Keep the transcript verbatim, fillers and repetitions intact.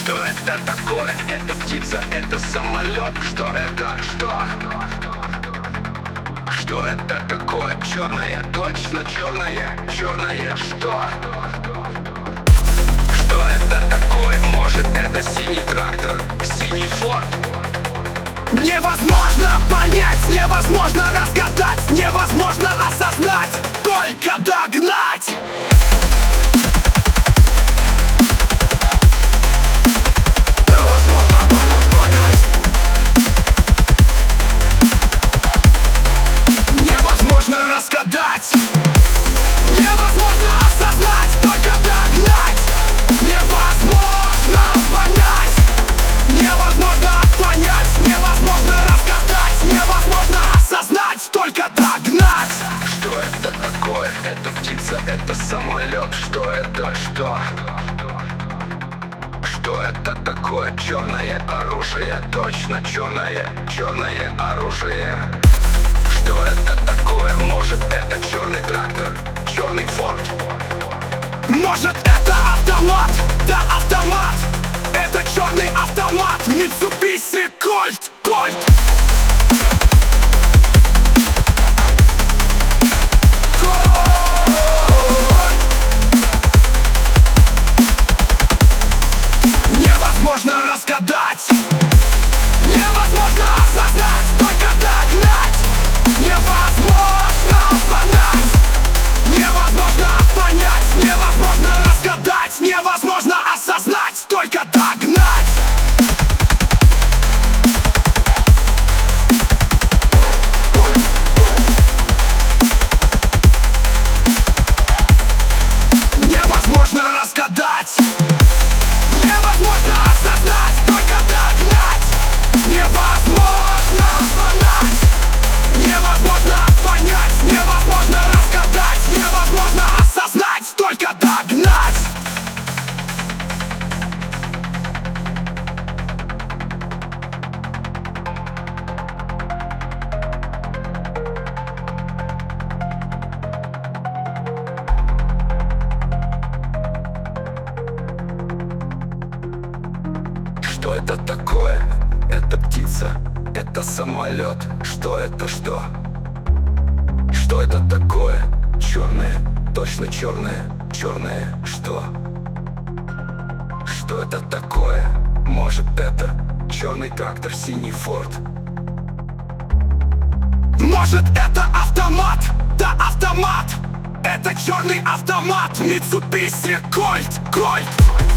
Что это такое? Это птица, это самолет. Что это? Что? Что это такое? Черное, точно черное, черное. Что? Что это такое? Может, это синий трактор, синий форд? Невозможно понять, невозможно разгадать, невозможно осознать, только догнать. Невозможно разгадать, невозможно осознать, только догнать. Невозможно понять, невозможно понять, невозможно разгадать, невозможно осознать, только догнать. Что это такое? Это птица, это самолет. Что это? Что? Что это такое? Черное оружие, точно черное, черное оружие. Что это такое? Может, это черный трактор, черный форд? Может, это автомат? Да, автомат. Это черный автомат Mitsubishi Colt, Colt. Невозможно разгадать, невозможно осознать, только догнать. Невозможно понять, невозможно понять, невозможно разгадать, невозможно осознать, только догнать. Невозможно разгадать, невозможно осознать, только догнать. Невозможно понять, невозможно понять, невозможно разгадать, невозможно осознать, только догнать. Что это такое? Это птица, это самолет. Что это? Что? Что это такое? Черное, точно черное, черное. Что? Что это такое? Может, это черный трактор, синий форд? Может, это автомат? Да, автомат. Это черный автомат Mitsubishi Colt, Colt.